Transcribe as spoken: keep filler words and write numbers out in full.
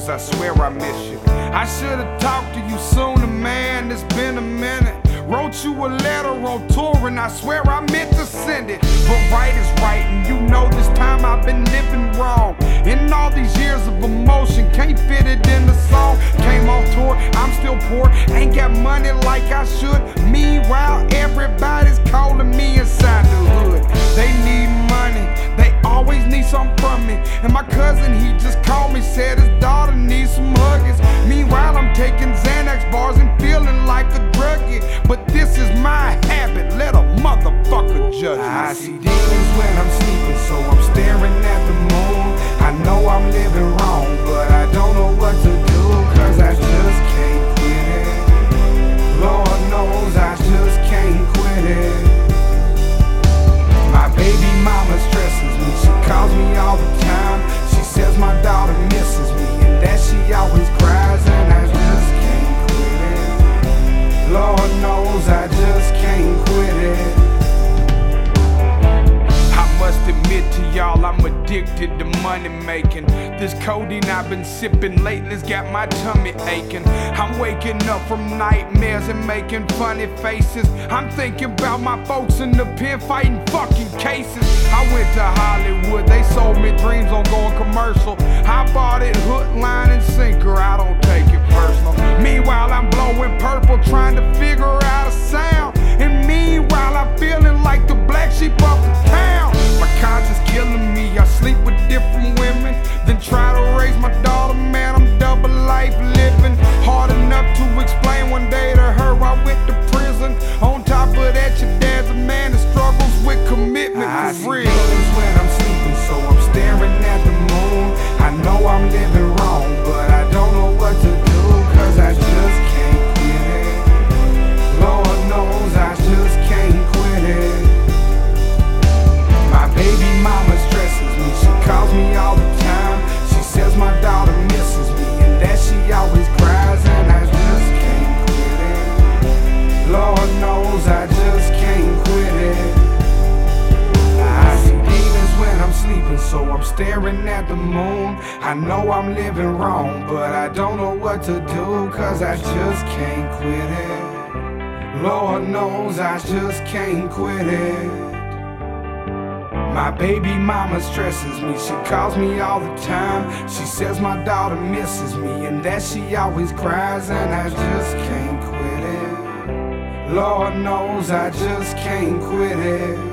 cause I swear I miss you. I should've talked to you sooner, man, it's been a minute. Wrote you a letter on tour and I swear I meant to send it. But right is right and you know this time I've been living wrong. In all these years of emotion, can't fit it in the song. Came on tour, I'm still poor, ain't got money like I should. Meanwhile, everybody's calling me inside the hood. They need money, they always need something from me. And my cousin, he just called me, said his daughter needs some huggies. Meanwhile, I'm taking Xanax bars and feeling like a druggie. But this is my habit, let a motherfucker judge me. I see demons when I'm sleeping, so I'm staring at the moon. I know I'm living wrong, but I don't know what to do, cause I just can't quit it. Lord knows I just can't quit it. My baby mama stresses me, she calls me all the time. She says my daughter misses me, and that she always cries, and I just can't quit it. Lord knows I just can't quit it. I must admit to y'all, I'm addicted to money making. This codeine I've been sipping lately's got my tummy aching. I'm waking up from nightmares and making funny faces. I'm thinking about my folks in the pen fighting fucking cases. I went to Hollywood, they sold me dreams on going commercial. I bought it hook, line, and sinker, I don't take it personal. Meanwhile, I'm blowing purple, trying to figure out a sound. And meanwhile, I'm feeling like the black sheep of the town. My conscience killing me, I sleep with different women, then try to raise my daughter, man, I'm double life living. Hard enough to explain one day to her I went to prison. On top of that, your dad's a man that struggles with commitment for real. I see when I'm sleeping, so I'm staring at the moon. I know I'm living wrong, but I don't know what to do, cause I just can't quit it. Lord knows I just can't quit it. My baby mama stresses me, she calls me all the time. She says my daughter misses me, and that she always cries, and I just can't quit it. Lord knows I just can't quit it. I see demons when I'm sleeping, so I'm staring at the moon. I know I'm living wrong, but I don't know what to do, cause I just can't quit it. Lord knows I just can't quit it. My baby mama stresses me, she calls me all the time. She says my daughter misses me, and that she always cries, and I just can't quit it. Lord knows I just can't quit it.